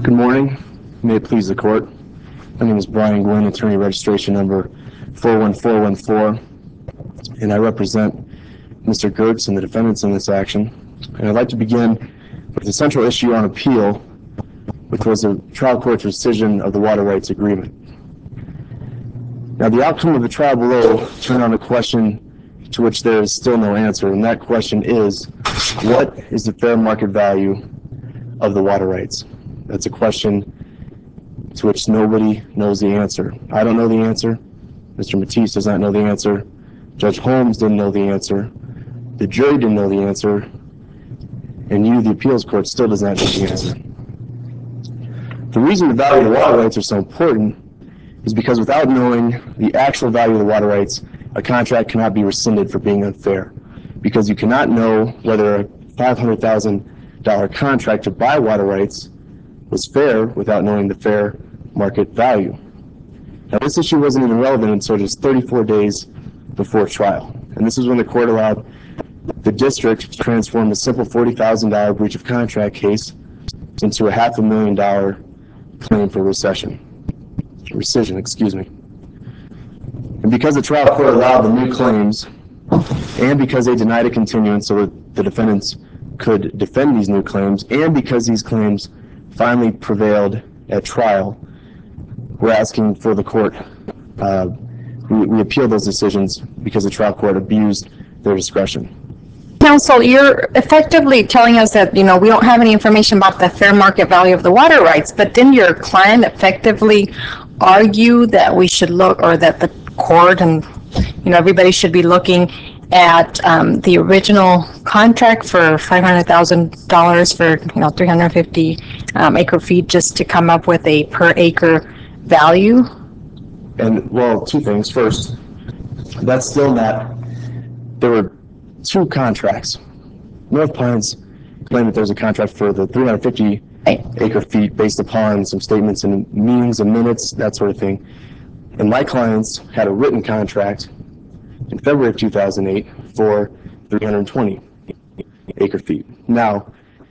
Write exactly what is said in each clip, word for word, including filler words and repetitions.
Good morning. May it please the court. My name is Brian Gwynn, attorney registration number four one four one four, and I represent Mister Gertz and the defendants in this action. And I'd like to begin with the central issue on appeal, which was the trial court's rescission of the water rights agreement. Now, the outcome of the trial below turned on a question to which there is still no answer, and that question is, what is the fair market value of the water rights? That's a question to which nobody knows the answer. I don't know the answer. Mister Matisse does not know the answer. Judge Holmes didn't know the answer. The jury didn't know the answer. And you, the appeals court, still does not know the answer. The reason the value of the water rights are so important is because without knowing the actual value of the water rights, a contract cannot be rescinded for being unfair. Because you cannot know whether a five hundred thousand dollars contract to buy water rights was fair without knowing the fair market value. Now, this issue wasn't even relevant until just thirty-four days before trial. And this is when the court allowed the district to transform a simple forty thousand dollars breach of contract case into a half a million dollar claim for rescission. Rescission, excuse me. And because the trial court allowed the new claims, and because they denied a continuance so that the defendants could defend these new claims, and because these claims finally prevailed at trial, we're asking for the court, uh, we, we appeal those decisions because the trial court abused their discretion. Counsel, you're effectively telling us that, you know, we don't have any information about the fair market value of the water rights, but didn't your client effectively argue that we should look, or that the court and, you know, everybody should be looking at um, the original contract for five hundred thousand dollars for, you know, three hundred fifty um, acre feet, just to come up with a per acre value? And, well, two things. First, that's still not, there were two contracts. North Pines claimed that there's a contract for the three hundred fifty acre feet based upon some statements in meetings and minutes, that sort of thing. And my clients had a written contract in February of two thousand eight for three hundred twenty acre feet. Now,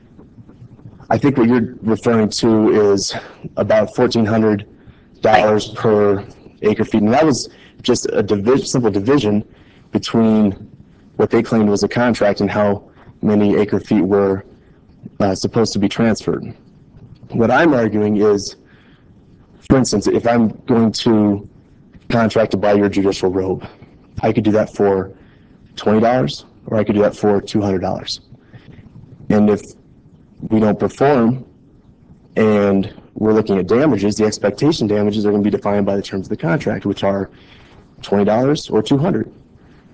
I think what you're referring to is about fourteen hundred dollars per acre feet, and that was just a division, simple division between what they claimed was a contract and how many acre feet were uh, supposed to be transferred. What I'm arguing is, for instance, if I'm going to contract to buy your judicial robe, I could do that for twenty dollars, or I could do that for two hundred dollars. And if we don't perform and we're looking at damages, the expectation damages are going to be defined by the terms of the contract, which are twenty dollars or two hundred dollars.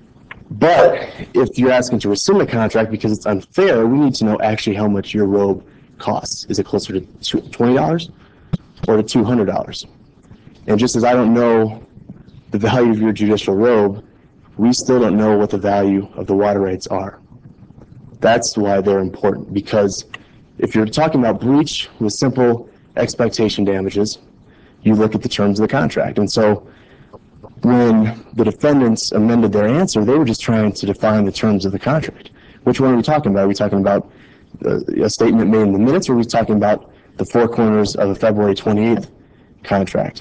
But if you're asking to rescind the contract because it's unfair, we need to know actually how much your robe costs. Is it closer to twenty dollars or to two hundred dollars? And just as I don't know the value of your judicial robe, we still don't know what the value of the water rights are. That's why they're important, because if you're talking about breach with simple expectation damages, you look at the terms of the contract. And so when the defendants amended their answer, they were just trying to define the terms of the contract. Which one are we talking about? Are we talking about a statement made in the minutes, or are we talking about the four corners of a February twenty-eighth contract?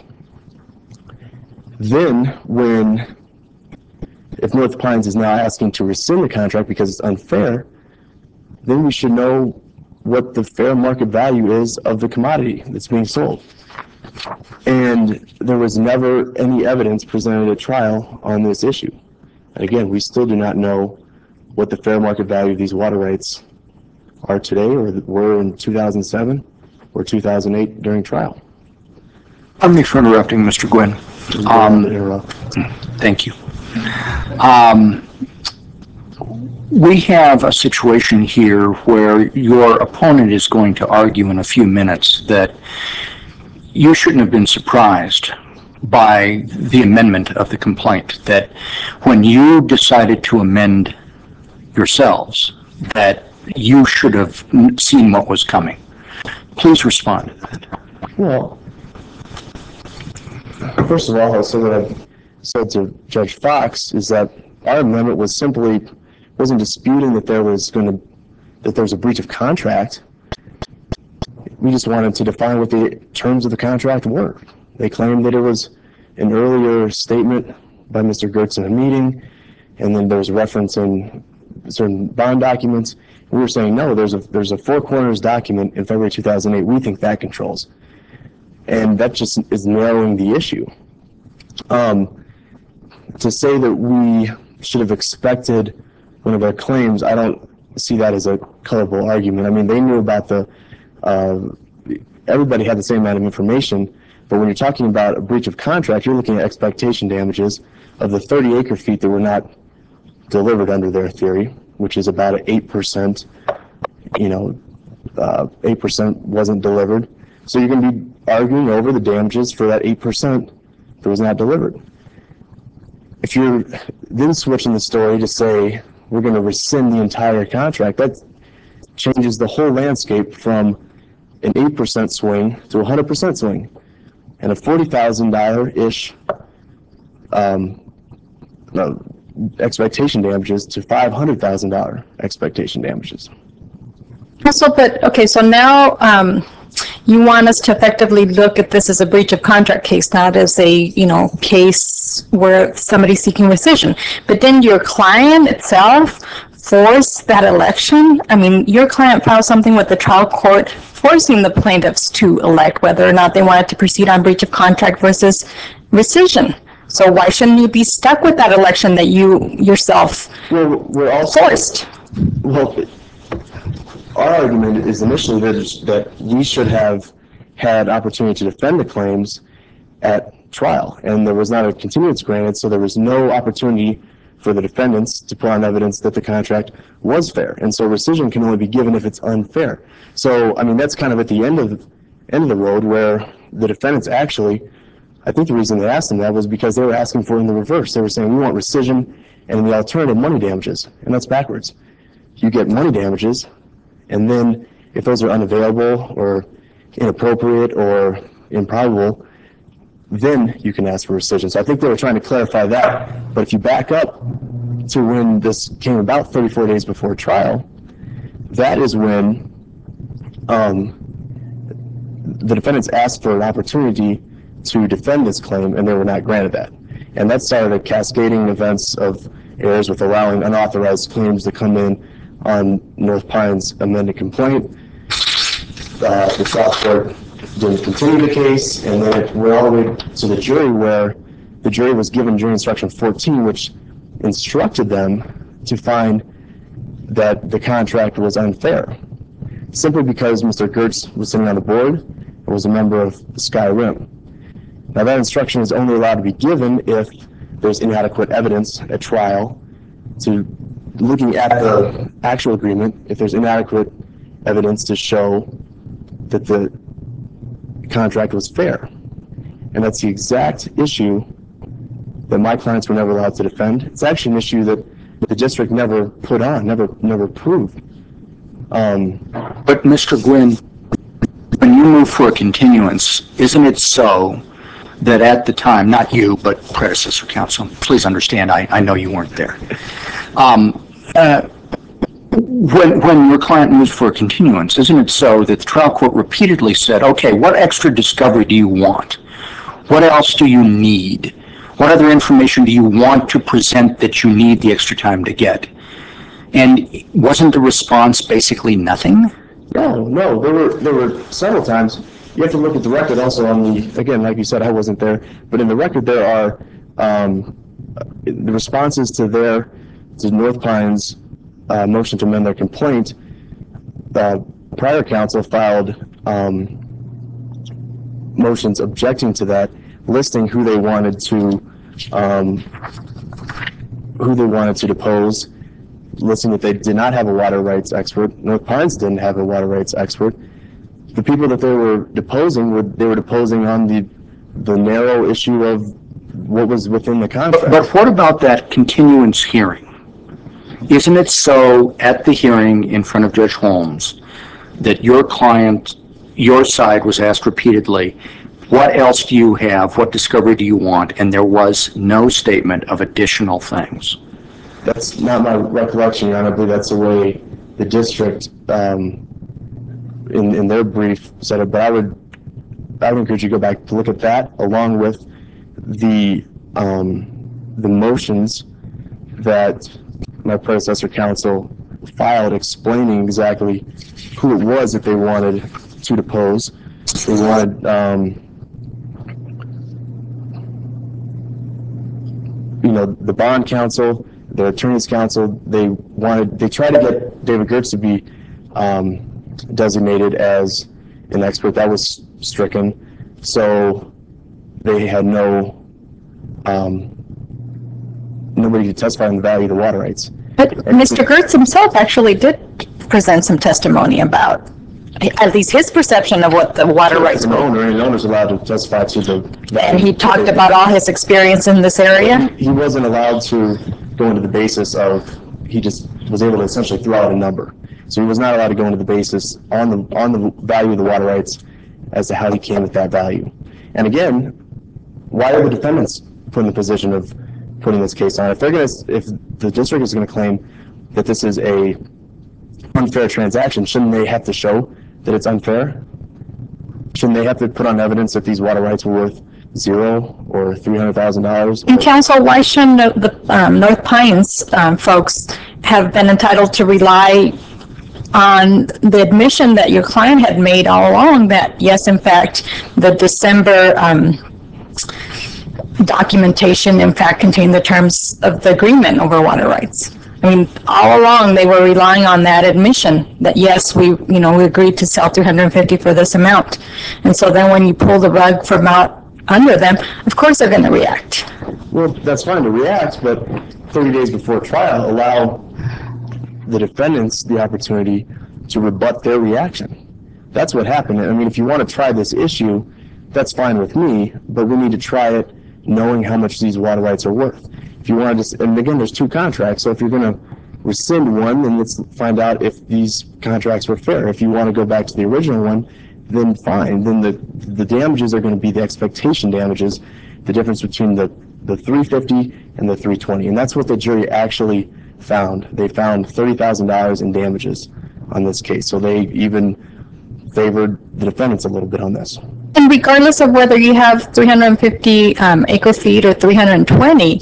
Then, when, if North Pines is now asking to rescind the contract because it's unfair, then we should know what the fair market value is of the commodity that's being sold. And there was never any evidence presented at trial on this issue. And again, we still do not know what the fair market value of these water rights are today, or were in two thousand seven or two thousand eight during trial. Pardon me for interrupting, Mister Gwynn. Um, thank you. Um, we have a situation here where your opponent is going to argue in a few minutes that you shouldn't have been surprised by the amendment of the complaint, that when you decided to amend yourselves, that you should have seen what was coming. Please respond to that. Well, first of all, so that I've said to Judge Fox is that our amendment was simply wasn't disputing that there was going to that there was a breach of contract. we just wanted to define what the terms of the contract were. They claimed that it was an earlier statement by Mister Gertz in a meeting, and then there was a reference in certain bond documents. We were saying, no, there's a there's a Four Corners document in February two thousand eight. We think that controls. And that just is narrowing the issue. Um, to say that we should have expected one of our claims, I don't see that as a colorable argument. I mean, they knew about the, uh, everybody had the same amount of information, but when you're talking about a breach of contract, you're looking at expectation damages of the thirty acre feet that were not delivered under their theory, which is about an eight percent, you know, uh, eight percent wasn't delivered. So you're going to be arguing over the damages for that eight percent that was not delivered. If you're then switching the story to say we're going to rescind the entire contract, that changes the whole landscape from an eight percent swing to a one hundred percent swing, and a forty thousand dollars-ish um, uh, expectation damages to five hundred thousand dollars expectation damages. Also, but, okay, so now um, you want us to effectively look at this as a breach of contract case, not as a, you know, case where somebody's seeking rescission. But then your client itself forced that election? I mean, your client filed something with the trial court forcing the plaintiffs to elect whether or not they wanted to proceed on breach of contract versus rescission. So why shouldn't you be stuck with that election that you yourself well, we're also, forced? Well, our argument is initially that, that we should have had opportunity to defend the claims at trial, and there was not a continuance granted, so there was no opportunity for the defendants to put on evidence that the contract was fair, and so rescission can only be given if it's unfair. So, I mean, that's kind of at the end of the, end of the road where the defendants actually, I think the reason they asked them that was because they were asking for it in the reverse. They were saying, we want rescission and the alternative money damages, and that's backwards. You get money damages, and then if those are unavailable or inappropriate or improbable, then you can ask for rescission. So I think they were trying to clarify that. But if you back up to when this came about thirty-four days before trial, that is when um, the defendants asked for an opportunity to defend this claim, and they were not granted that. And that started a cascading events of errors with allowing unauthorized claims to come in on North Pines' amended complaint. Uh, the trial court didn't continue the case, and then it went all the way to the jury, where the jury was given jury instruction fourteen, which instructed them to find that the contract was unfair, simply because Mister Gertz was sitting on the board and was a member of Sky Rim. Now, that instruction is only allowed to be given if there's inadequate evidence at trial. To looking at the actual agreement, if there's inadequate evidence to show that the contract was fair. And that's the exact issue that my clients were never allowed to defend. It's actually an issue that the district never put on, never never proved. Um, But Mister Gwynn, when you move for a continuance, isn't it so that at the time, not you, but predecessor counsel, please understand, I, I know you weren't there. Um, uh, when, when your client moves for a continuance, isn't it so that the trial court repeatedly said, okay, what extra discovery do you want? What else do you need? What other information do you want to present that you need the extra time to get? And wasn't the response basically nothing? no, no, there were there were several times. You have to look at the record also on the, again, like you said, I wasn't there, but in the record there are um, the responses to their, to North Pines' uh, motion to amend their complaint. Uh, prior counsel filed um, motions objecting to that, listing who they wanted to, um, who they wanted to depose, listing that they did not have a water rights expert. North Pines didn't have a water rights expert. The people that they were deposing were they were deposing on the the narrow issue of what was within the contract. But what about that continuance hearing? Isn't it so at the hearing in front of Judge Holmes that your client, your side was asked repeatedly, what else do you have? What discovery do you want? And there was no statement of additional things. That's not my recollection, Your Honor. I believe that's the way the district um, in, in their brief said it, but I would, I would encourage you to go back to look at that along with the, um, the motions that my predecessor counsel filed explaining exactly who it was that they wanted to depose. They wanted, um, you know, the bond counsel, the attorney's counsel. They wanted, they tried to get David Gertz to be um, designated as an expert. That was stricken. So they had no, um, nobody to testify on the value of the water rights. But Mister Gertz himself actually did present some testimony about, at least his perception of what the water rights An were. owner, and an owner's allowed to testify to the. And he talked about all his experience in this area. He wasn't allowed to go into the basis of, he just was able to essentially throw out a number. So he was not allowed to go into the basis on the, on the value of the water rights as to how he came at that value. And again, why are the defendants put in the position of putting this case on? If they're going to, if the district is going to claim that this is a unfair transaction, shouldn't they have to show that it's unfair? Shouldn't they have to put on evidence that these water rights were worth zero or three hundred thousand dollars? And counsel, why shouldn't the um, North Pines um, folks have been entitled to rely on the admission that your client had made all along that, yes, in fact, the December um, documentation, in fact, contained the terms of the agreement over water rights? I mean, all along, they were relying on that admission that, yes, we, you know, we agreed to sell three hundred fifty for this amount. And so then when you pull the rug from out under them, of course they're going to react. Well, that's fine to react, but thirty days before trial, allow the defendants the opportunity to rebut their reaction. That's what happened. I mean, if you want to try this issue, that's fine with me, but we need to try it knowing how much these water rights are worth. If you want to just, and again, there's two contracts, so if you're going to rescind one, then let's find out if these contracts were fair. If you want to go back to the original one, then fine. Then the the damages are going to be the expectation damages, the difference between the, the three fifty and the three twenty. And that's what the jury actually found. They found thirty thousand dollars in damages on this case. So they even favored the defendants a little bit on this. And regardless of whether you have three hundred fifty um, acre feet or three hundred twenty,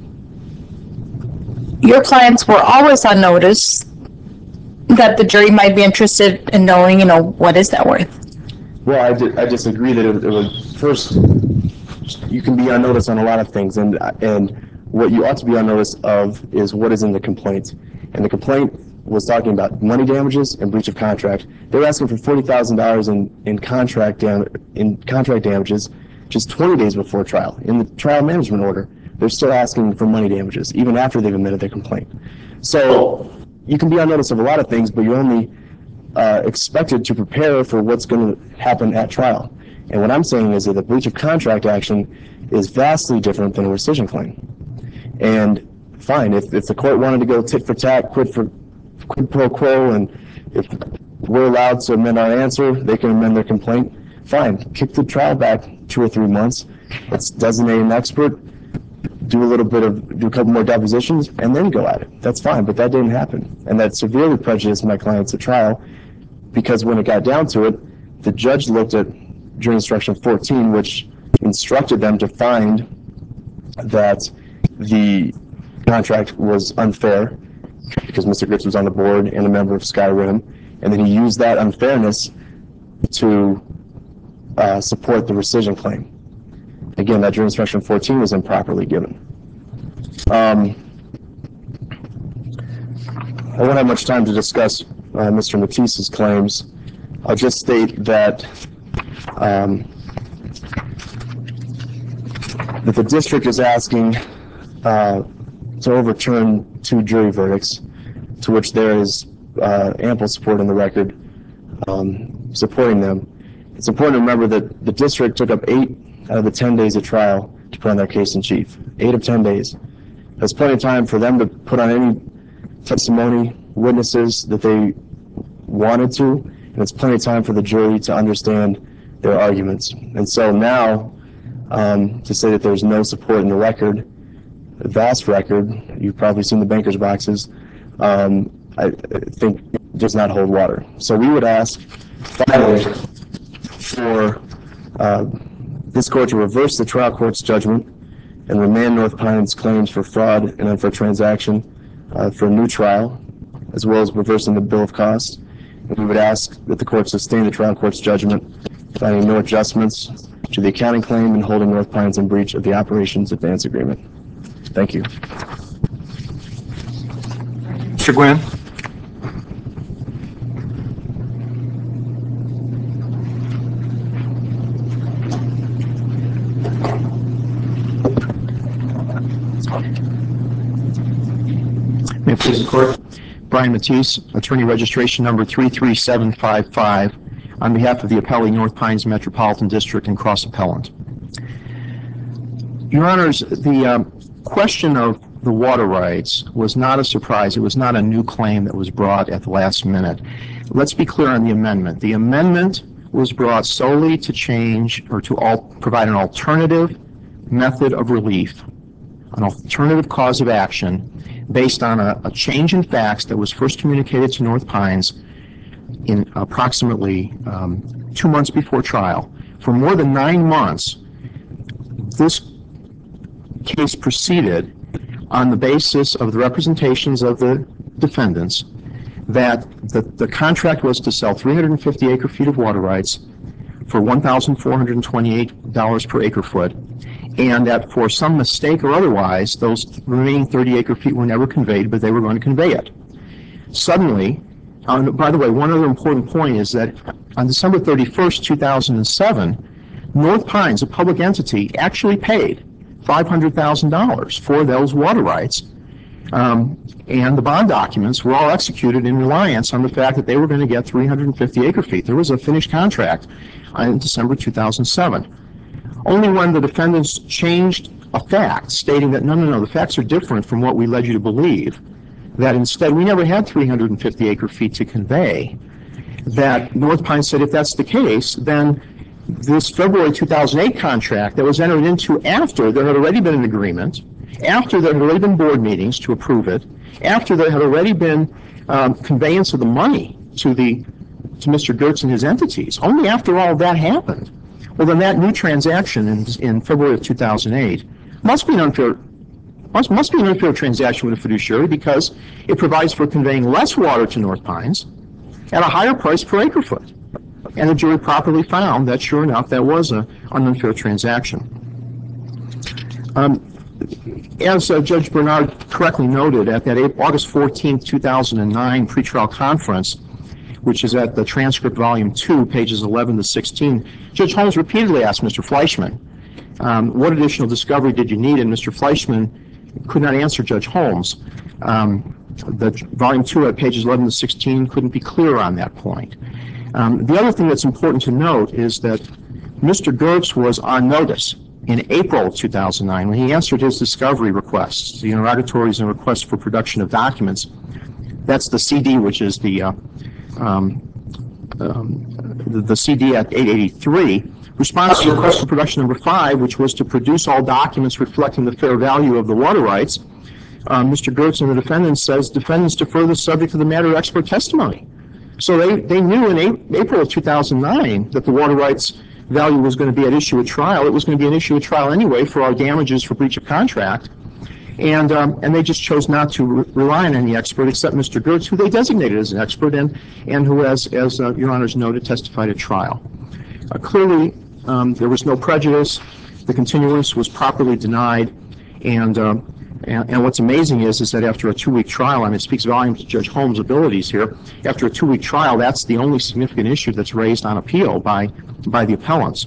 your clients were always on notice that the jury might be interested in knowing, you know, what is that worth? Well, I, di- I disagree that it, it was, first, you can be on notice on a lot of things, and and what you ought to be on notice of is what is in the complaint. And the complaint was talking about money damages and breach of contract. They were asking for forty thousand dollars in, in, contract dam- in contract damages just twenty days before trial. In the trial management order, they're still asking for money damages, even after they've admitted their complaint. So you can be on notice of a lot of things, but you're only uh, expected to prepare for what's going to happen at trial. And what I'm saying is that the breach of contract action is vastly different than a rescission claim. And fine, if, if the court wanted to go tit for tat, quid for quid pro quo, and if we're allowed to amend our answer, they can amend their complaint, fine. Kick the trial back two or three months. Let's designate an expert, do a little bit of, do a couple more depositions, and then go at it. That's fine, but that didn't happen. And that severely prejudiced my clients at trial, because when it got down to it, the judge looked at jury instruction fourteen, which instructed them to find that the contract was unfair because Mister Gertz was on the board and a member of Skyrim, and then he used that unfairness to uh, support the rescission claim. Again, that jury instruction fourteen was improperly given. Um, I won't have much time to discuss uh, Mister Matisse's claims. I'll just state that um, that the district is asking uh, to overturn two jury verdicts, to which there is uh, ample support in the record um, supporting them. It's important to remember that the district took up eight out of the ten days of trial to put on their case in chief. Eight of ten days. There's plenty of time for them to put on any testimony, witnesses that they wanted to, and it's plenty of time for the jury to understand their arguments. And so now, um, to say that there's no support in the record, a vast record, you've probably seen the banker's boxes, um, I think does not hold water. So we would ask Finally, for uh, this court to reverse the trial court's judgment and remand North Pines' claims for fraud and unfair transaction uh, for a new trial, as well as reversing the bill of costs. And we would ask that the court sustain the trial court's judgment, finding no adjustments to the accounting claim and holding North Pines in breach of the operations advance agreement. Thank you. Mister Gwynn? May it please the court. Brian Matisse, attorney registration number three three seven five five, on behalf of the appellee North Pines Metropolitan District and cross appellant. Your Honors, the um, question of the water rights was not a surprise. It was not a new claim that was brought at the last minute. Let's be clear on the amendment. The amendment was brought solely to change or to all, provide an alternative method of relief, an alternative cause of action based on a, a change in facts that was first communicated to North Pines in approximately um, two months before trial. For more than nine months, this case proceeded on the basis of the representations of the defendants that the, the contract was to sell three hundred fifty acre feet of water rights for one thousand four hundred twenty-eight dollars per acre foot, and that for some mistake or otherwise, those remaining thirty acre feet were never conveyed, but they were going to convey it. Suddenly, um, by the way, one other important point is that on December thirty-first, two thousand seven, North Pines, a public entity, actually paid five hundred thousand dollars for those water rights, um, and the bond documents were all executed in reliance on the fact that they were going to get three hundred fifty acre feet. There was a finished contract in December two thousand seven. Only when the defendants changed a fact, stating that no, no, no, the facts are different from what we led you to believe, that instead we never had three hundred fifty acre feet to convey, that North Pines said if that's the case, then this February two thousand eight contract that was entered into after there had already been an agreement, after there had already been board meetings to approve it, after there had already been um, conveyance of the money to the to Mister Gertz and his entities, only after all that happened, well, then that new transaction in, in February of two thousand eight must be an unfair must, must be an unfair transaction with a fiduciary because it provides for conveying less water to North Pines at a higher price per acre foot. And the jury properly found that, sure enough, that was a, an unfair transaction. Um, as uh, Judge Bernard correctly noted, at that August fourteenth, two thousand nine pretrial conference, which is at the transcript volume two, pages eleven to sixteen, Judge Holmes repeatedly asked Mister Fleischman, um, what additional discovery did you need? And Mister Fleischman could not answer Judge Holmes. Um, the volume two at pages eleven to sixteen couldn't be clearer on that point. Um, the other thing that's important to note is that Mister Gertz was on notice in April of two thousand nine when he answered his discovery requests, the interrogatories and requests for production of documents. That's the C D, which is the uh, um, um, the, the C D at eight eighty-three. Response to request for production number five, which was to produce all documents reflecting the fair value of the water rights. Uh, Mister Gertz and the defendant says defendants defer the subject to the matter of expert testimony. So they, they knew in April of two thousand nine that the water rights value was going to be at issue at trial. It was going to be an issue at trial anyway for our damages for breach of contract. And um, and they just chose not to re rely on any expert except Mister Gertz, who they designated as an expert and, and who, as, as uh, Your Honors noted, testified at trial. Uh, clearly, um, there was no prejudice. The continuance was properly denied. And um, And, and what's amazing is, is that after a two-week trial, I mean, it speaks volumes to Judge Holmes' abilities here. After a two-week trial, that's the only significant issue that's raised on appeal by, by the appellants.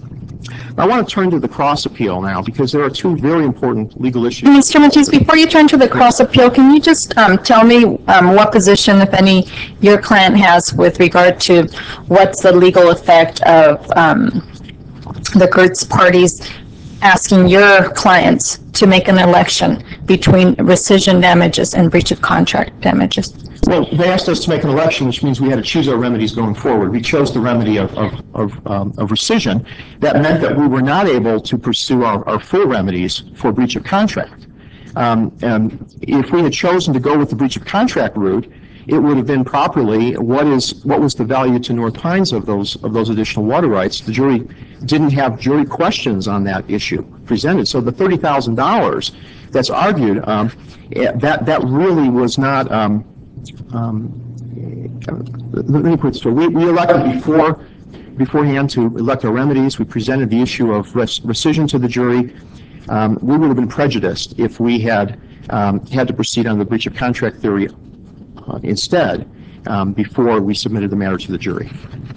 I want to turn to the cross appeal now because there are two very important legal issues. Mister Matisse, before you turn to the cross appeal, can you just um, tell me um, what position, if any, your client has with regard to what's the legal effect of um, the Gertz parties asking your clients to make an election between rescission damages and breach of contract damages? Well, they asked us to make an election, which means we had to choose our remedies going forward. We chose the remedy of, of, of, um, of rescission. That meant that we were not able to pursue our, our full remedies for breach of contract. Um, and if we had chosen to go with the breach of contract route, it would have been properly, what is, what was the value to North Pines of those, of those additional water rights? The jury didn't have jury questions on that issue presented. So the thirty thousand dollars that's argued, um, that, that really was not, um, um, let me put it so we, we elected before, beforehand to elect our remedies. We presented the issue of res rescission to the jury. Um, we would have been prejudiced if we had um, had to proceed on the breach of contract theory uh, instead um, before we submitted the matter to the jury.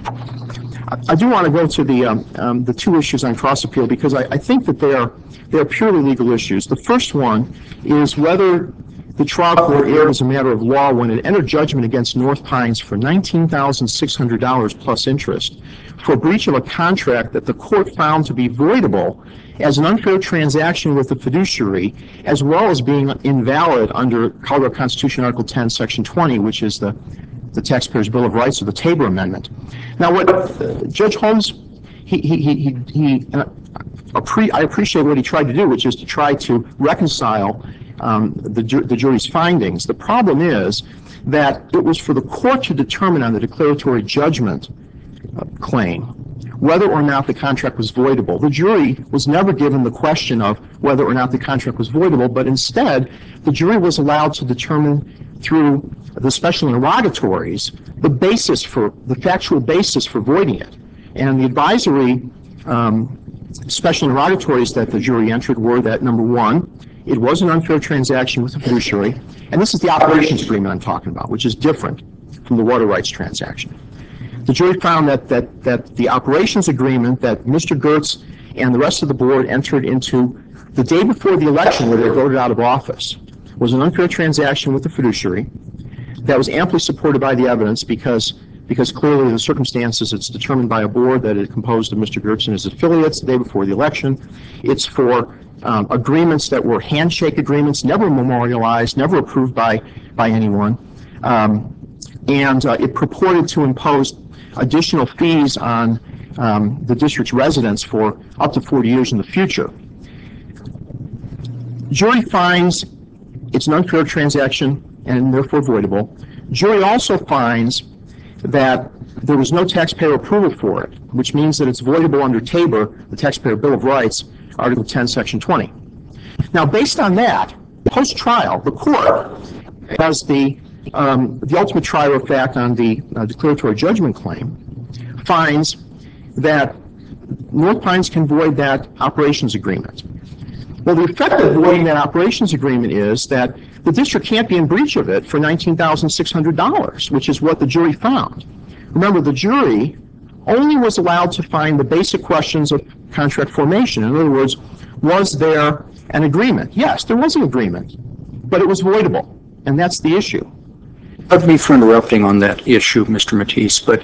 I, I do want to go to the um, um, the two issues on cross appeal because I, I think that they are they are purely legal issues. The first one is whether the trial court erred as a matter of law when it entered judgment against North Pines for nineteen thousand six hundred dollars plus interest for breach of a contract that the court found to be voidable as an unfair transaction with the fiduciary, as well as being invalid under Colorado Constitution Article ten, Section twenty, which is the, the Taxpayers' Bill of Rights, or the Tabor Amendment. Now, what uh, Judge Holmes, he, he, he, he, he uh, appre I appreciate what he tried to do, which is to try to reconcile um, the, ju the jury's findings. The problem is that it was for the court to determine on the declaratory judgment uh, claim whether or not the contract was voidable. The jury was never given the question of whether or not the contract was voidable, but instead, the jury was allowed to determine through the special interrogatories the basis for, the factual basis for voiding it. And the advisory um, special interrogatories that the jury entered were that, number one, it was an unfair transaction with the fiduciary, and this is the operations agreement I'm talking about, which is different from the water rights transaction. The jury found that, that, that the operations agreement that Mister Gertz and the rest of the board entered into the day before the election where they voted out of office was an unfair transaction with the fiduciary that was amply supported by the evidence because, because clearly the circumstances, it's determined by a board that is composed of Mister Gertz and his affiliates the day before the election. It's for um, agreements that were handshake agreements, never memorialized, never approved by, by anyone. Um, and uh, it purported to impose additional fees on um, the district's residents for up to forty years in the future. Jury finds it's an unfair transaction and therefore voidable. Jury also finds that there was no taxpayer approval for it, which means that it's voidable under Tabor, the Taxpayer Bill of Rights, Article ten, Section twenty. Now, based on that, post-trial, the court, as the Um, the ultimate trier of fact on the uh, declaratory judgment claim, finds that North Pines can void that operations agreement. Well, the effect of voiding that operations agreement is that the district can't be in breach of it for nineteen thousand six hundred dollars, which is what the jury found. Remember, the jury only was allowed to find the basic questions of contract formation. In other words, was there an agreement? Yes, there was an agreement, but it was voidable, and that's the issue. Pardon me for interrupting on that issue, Mister Matisse, but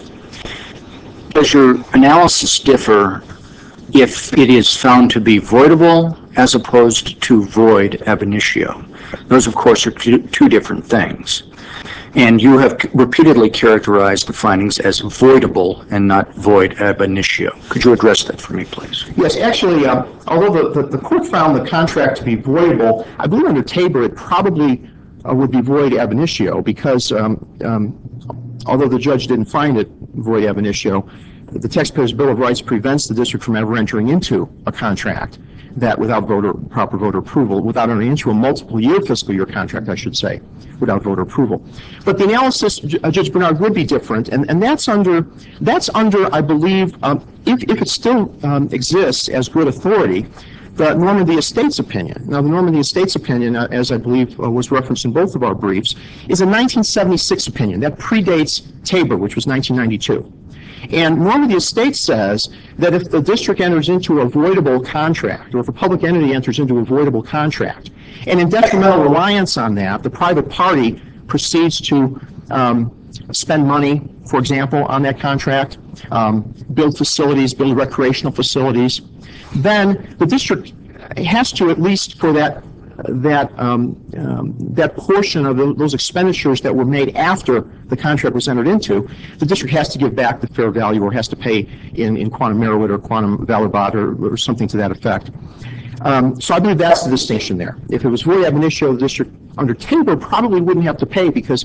does your analysis differ if it is found to be voidable as opposed to void ab initio? Those, of course, are two, two different things. And you have repeatedly characterized the findings as voidable and not void ab initio. Could you address that for me, please? Yes, actually, uh, although the, the, the court found the contract to be voidable, I believe under Tabor it probably Uh, would be void ab initio because um, um, although the judge didn't find it void ab initio, the Taxpayers' Bill of Rights prevents the district from ever entering into a contract that without voter, proper voter approval, without entering into a multiple year fiscal year contract, I should say, without voter approval. But the analysis, uh, Judge Bernard, would be different, and, and that's under, that's under, I believe, um, if, if it still um, exists as good authority, the Normandy Estates opinion. Now, the Normandy Estates opinion, uh, as I believe uh, was referenced in both of our briefs, is a nineteen seventy-six opinion that predates Tabor, which was nineteen ninety-two. And Normandy Estates says that if the district enters into a voidable contract, or if a public entity enters into a voidable contract, and in detrimental reliance on that, the private party proceeds to um, spend money, for example, on that contract, um, build facilities, build recreational facilities, then the district has to, at least for that that um, um, that portion of the, those expenditures that were made after the contract was entered into, the district has to give back the fair value or has to pay in, in quantum merit or quantum valorbat or, or something to that effect. Um, so I believe that's the distinction there. If it was void ab initio, the district under Tabor probably wouldn't have to pay because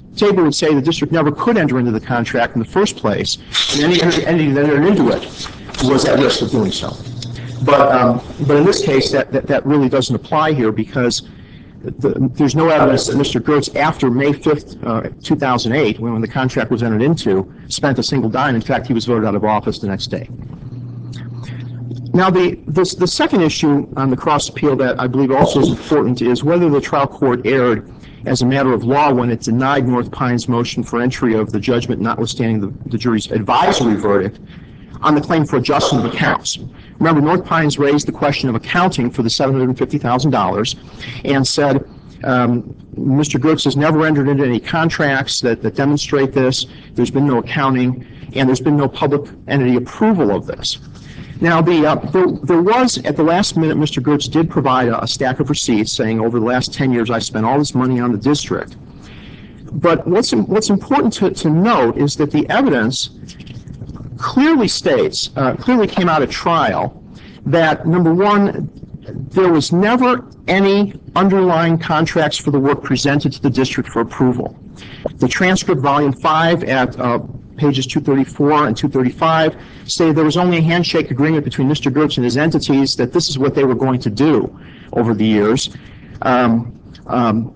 Tabor would say the district never could enter into the contract in the first place, and any entity that entered into it was at risk of doing so. But um, but in this case, that, that, that really doesn't apply here because the, there's no evidence that Mister Gertz, after May fifth, uh, two thousand eight, when, when the contract was entered into, spent a single dime. In fact, he was voted out of office the next day. Now, the, this, the second issue on the cross appeal that I believe also is important is whether the trial court erred as a matter of law when it denied North Pines' motion for entry of the judgment notwithstanding the, the jury's advisory verdict on the claim for adjustment of accounts. Remember, North Pines raised the question of accounting for the seven hundred fifty thousand dollars and said um, Mister Gertz has never entered into any contracts that, that demonstrate this, there's been no accounting, and there's been no public entity approval of this. Now, the, uh, there, there was, at the last minute, Mister Gertz did provide a, a stack of receipts saying, over the last ten years, I spent all this money on the district. But what's, what's important to, to note is that the evidence clearly states, uh, clearly came out at trial, that, number one, there was never any underlying contracts for the work presented to the district for approval. The transcript, volume five, at uh, pages two thirty-four and two thirty-five, say there was only a handshake agreement between Mister Gertz and his entities that this is what they were going to do over the years. Um, um,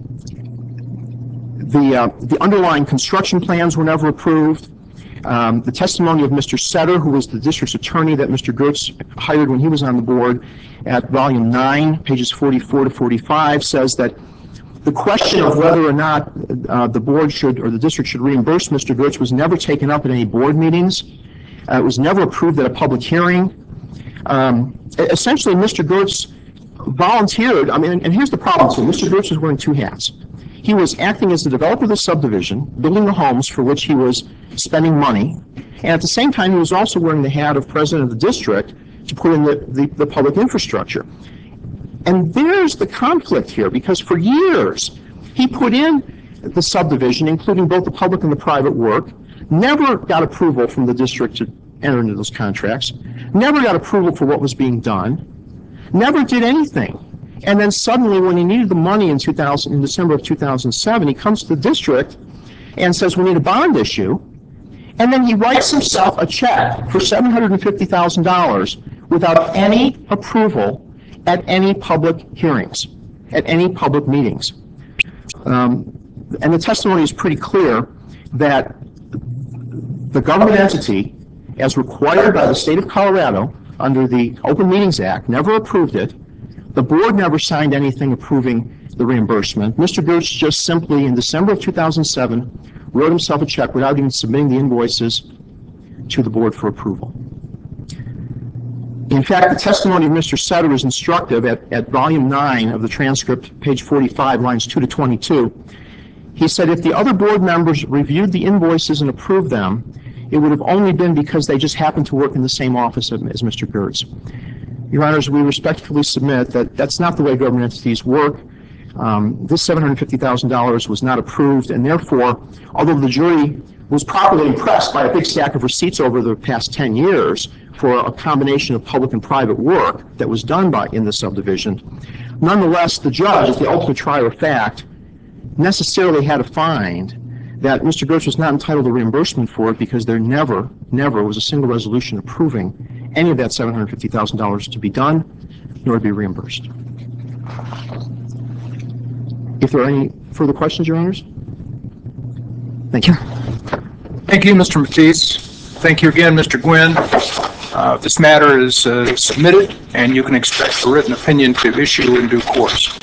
the, uh, the underlying construction plans were never approved. Um, the testimony of Mister Setter, who was the district's attorney that Mister Gertz hired when he was on the board, at volume nine, pages forty-four to forty-five, says that the question of whether or not uh, the board should, or the district should reimburse Mister Gertz was never taken up at any board meetings. Uh, it was never approved at a public hearing. Um, essentially, Mister Gertz volunteered, I mean, and here's the problem too, Mister Gertz was wearing two hats. He was acting as the developer of the subdivision, building the homes for which he was spending money, and at the same time he was also wearing the hat of president of the district to put in the, the, the public infrastructure. And there's the conflict here, because for years he put in the subdivision, including both the public and the private work, never got approval from the district to enter into those contracts, never got approval for what was being done, never did anything. And then suddenly, when he needed the money in two thousand, in December of two thousand seven, he comes to the district and says, we need a bond issue. And then he writes himself a check for seven hundred fifty thousand dollars without any approval at any public hearings, at any public meetings. Um, and the testimony is pretty clear that the government entity, as required by the state of Colorado under the Open Meetings Act, never approved it. The board never signed anything approving the reimbursement. Mister Gertz just simply, in December of two thousand seven, wrote himself a check without even submitting the invoices to the board for approval. In fact, the testimony of Mister Setter is instructive at, at volume nine of the transcript, page forty-five, lines two to twenty-two. He said, if the other board members reviewed the invoices and approved them, it would have only been because they just happened to work in the same office as Mister Gertz. Your Honors, we respectfully submit that that's not the way government entities work. Um, this seven hundred fifty thousand dollars was not approved, and therefore, although the jury was properly impressed by a big stack of receipts over the past ten years for a combination of public and private work that was done by in the subdivision, nonetheless, the judge, as the ultimate trier of fact, necessarily had to find that Mister Gertz was not entitled to reimbursement for it because there never, never was a single resolution approving any of that seven hundred fifty thousand dollars to be done, nor to be reimbursed. If there are any further questions, Your Honors? Thank you. Thank you, Mister Matisse. Thank you again, Mister Gwynn. Uh, this matter is uh, submitted, and you can expect a written opinion to issue in due course.